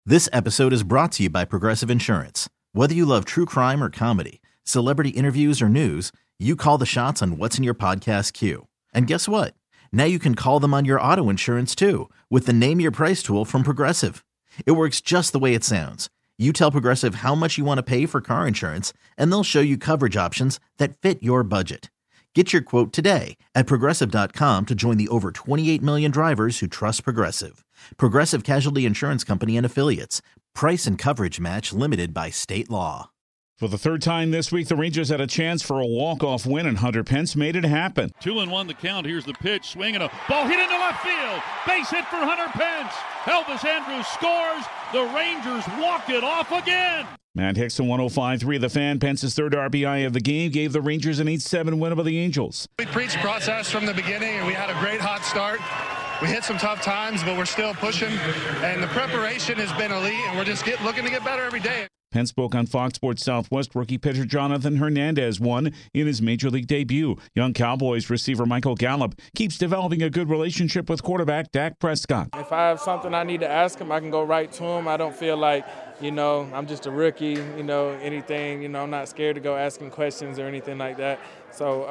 This episode is brought to you by Progressive Insurance. Whether you love true crime or comedy, celebrity interviews or news, you call the shots on what's in your podcast queue. And guess what? Now you can call them on your auto insurance too with the Name Your Price tool from Progressive. It works just the way it sounds. You tell Progressive how much you want to pay for car insurance, and they'll show you coverage options that fit your budget. Get your quote today at Progressive.com to join the over 28 million drivers who trust Progressive. Progressive Casualty Insurance Company and Affiliates. Price and coverage match limited by state law. For the third time this week, the Rangers had a chance for a walk-off win, and Hunter Pence made it happen. 2-1 the count. Here's the pitch. Swinging a ball hit into left field. Base hit for Hunter Pence. Elvis Andrus scores. The Rangers walk it off again. Matt Hickson, 105.3 The Fan. Pence's third RBI of the game gave the Rangers an 8-7 win over the Angels. We preached process from the beginning, and we had a great hot start. We hit some tough times, but we're still pushing, and the preparation has been elite, and we're just looking to get better every day. Pence spoke on Fox Sports Southwest. Rookie pitcher Jonathan Hernandez won in his Major League debut. Young Cowboys receiver Michael Gallup keeps developing a good relationship with quarterback Dak Prescott. If I have something I need to ask him, I can go right to him. I don't feel like, I'm just a rookie, anything, I'm not scared to go asking questions or anything like that. So,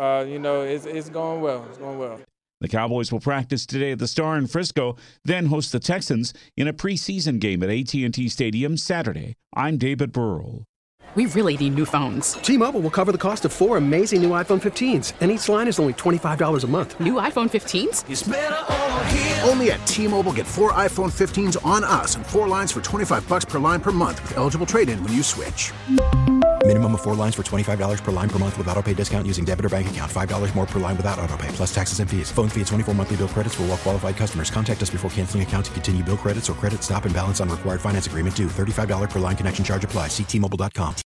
it's going well. It's going well. The Cowboys will practice today at the Star in Frisco, then host the Texans in a preseason game at AT&T Stadium Saturday. I'm David Burrell. We really need new phones. T-Mobile will cover the cost of 4 amazing new iPhone 15s, and each line is only $25 a month. New iPhone 15s? It's better over here. Only at T-Mobile, get 4 iPhone 15s on us and 4 lines for $25 per line per month with eligible trade-in when you switch. Minimum of 4 lines for $25 per line per month with autopay discount using debit or bank account. $5 more per line without autopay, plus taxes and fees. Phone fee at 24 monthly bill credits for well-qualified customers. Contact us before canceling account to continue bill credits or credit stop and balance on required finance agreement due. $35 per line connection charge applies. See T-Mobile.com.